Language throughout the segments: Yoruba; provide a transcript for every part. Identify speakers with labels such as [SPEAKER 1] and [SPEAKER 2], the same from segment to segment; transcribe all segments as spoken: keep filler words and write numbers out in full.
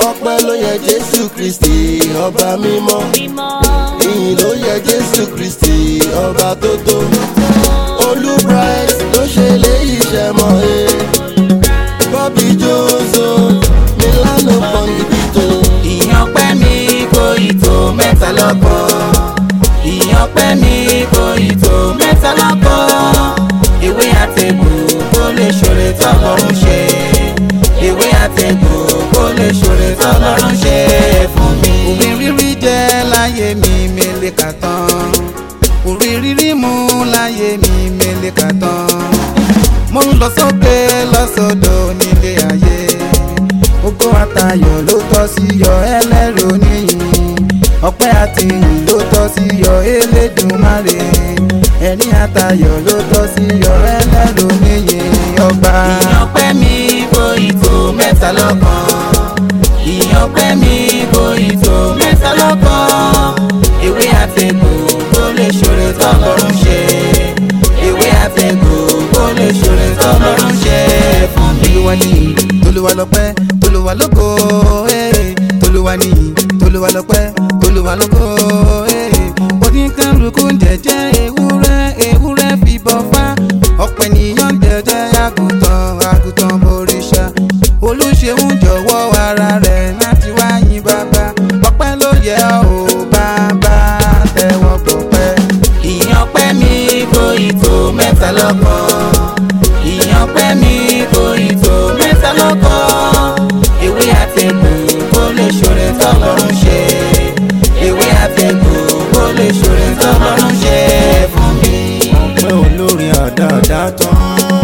[SPEAKER 1] ọpẹ́ ló yẹ Jésù Kristi ọba mímọ́, ìyìn ló yẹ Jésù Kristi ọba tó tó. Olú Bright ló ṣe léyìí ṣe mọ́ ẹ, Bobby Jozo Milano Pondibito.
[SPEAKER 2] Ìyìn ọpẹ́ mi kò ì tó mẹ́ta lọ́kọ̀, ìyìn ọpẹ́ mi kò ì tó mẹ́ta lọ́kọ̀. Ewé àtẹ̀gbò kó lè ṣoore tọ́lọ́run ṣe, ewé àtẹ̀gbò kó lè ṣoore tọ́lọ́run ṣe fún mi. Orí rírí jẹ́ láyé mi mélé kà tán, orí rírí mú láyé mi mélé kà tán. Mo ń lọ sókè lọ́sọ̀dọ̀ nílé ayé, ògo àtayọ̀ ló tọ́ sí yọ ẹlẹ́rọ níyìn, ọpẹ́ àti ìyìn ló tọ́ sí yọ Elédùmarè, ẹ̀rín àtayọ̀ ló tọ́ sí yọ ẹlẹ́rọ níyìn ọba. Ìyìn ọpẹ́ mi kò ì tó mẹ́ta lọ́kàn, ìyìn ọpẹ́ mi kò ì tó mẹ́ta lọ́kàn. Ewé àtẹ̀gbò kó lè ṣoore tọ́lọ́run ṣe, ewé àtẹ̀gbò kó lè ṣoore tọ́lọ́run ṣe fún mi. Olúwa nìyí, Olúwa lọ́pẹ́, Olúwa lógo, Olúwa nìyí, Olúwa lọ́pẹ́, Olúwa lógo. Oníkálukú ń jẹ́jẹ́ ewúrẹ́, ewúrẹ́ fìbọn fá, ọ̀pẹ̀ nìyàn ń jẹ́jẹ́ àgùntàn, àgùntàn bòrìṣà. Olúṣeun jọ̀wọ́ ara rẹ̀ láti wá yìn bàbá, ọpẹ́ ló yẹ ọ́ bàbá, tẹ́wọ́ gbọpẹ́. Ìyìn ọpẹ́ mi kò ì tó mẹ́ta lọ́kàn, ìyìn ọpẹ́ mi kò ì tó mẹ́ta lọ́kàn. Ewé àtẹ̀gbò kó lè ṣoore tọ́lọ́run ṣe, ewé àtẹ̀gbò kó lè ṣoore tọ́lọ́run ṣe fún mi.
[SPEAKER 1] Ọpẹ́ olórin àdáadáa tán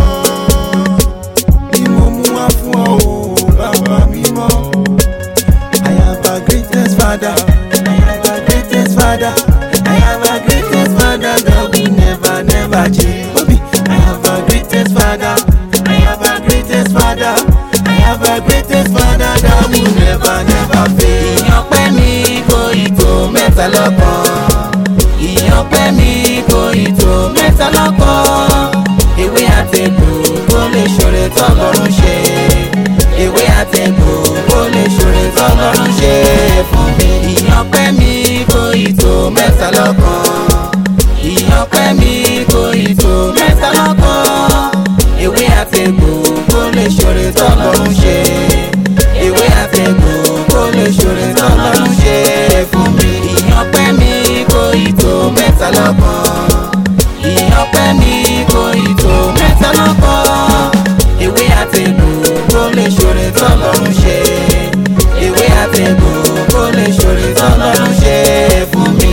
[SPEAKER 1] ni mo mú wá fún ọ o bàbá mímọ́. I have a greatest father, I have a greatest father, I have a greatest father that will never never change. Bobby, I have a greatest father, I have a greatest father, I have a greatest father that will never never fail.
[SPEAKER 2] Ìyìn ọpẹ́ mi kò ì tó mẹ́ta lọ́kàn, ìyìn ọpẹ́ mi kò ì tó mẹ́ta lọ́kàn. Ewé àtẹ̀gbò kó lè ṣoore tọ́lọ́run ṣe, ewé àtẹ̀gbò kó lè ṣoore tọ́lọ́run ṣe fún mi. Ìyìn ọpẹ́ mi kò ì tó mẹ́ta lọ́kàn, ìyìn ọpẹ́ mi kò ì tó mẹ́ta lọ́kàn. Ewé àtẹ̀gbò kó lè ṣoore tọ́lọ́run ṣe, ewé àtẹ̀gbò kó lè ṣoore tọ́lọ́run ṣe fún mi. Ìyìn ọpẹ́ mi kò ì tó mẹ́ta lọ́kàn, ìyìn ọpẹ́ mi kò ì tó mẹ́ta lọ́kàn. Ewé àtẹ̀gbò kó lè ṣoore tọ́lọ́run ṣe, ewé àtẹ̀gbò kó lè ṣoore tọ́lọ́run ṣe fún mi.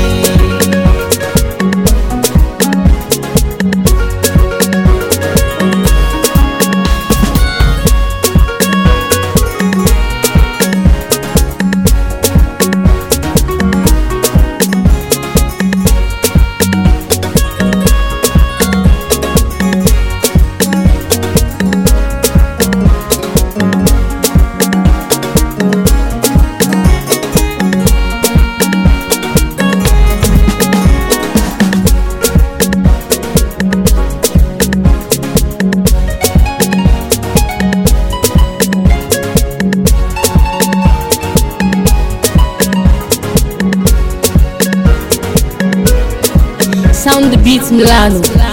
[SPEAKER 3] Sound the beat Milano.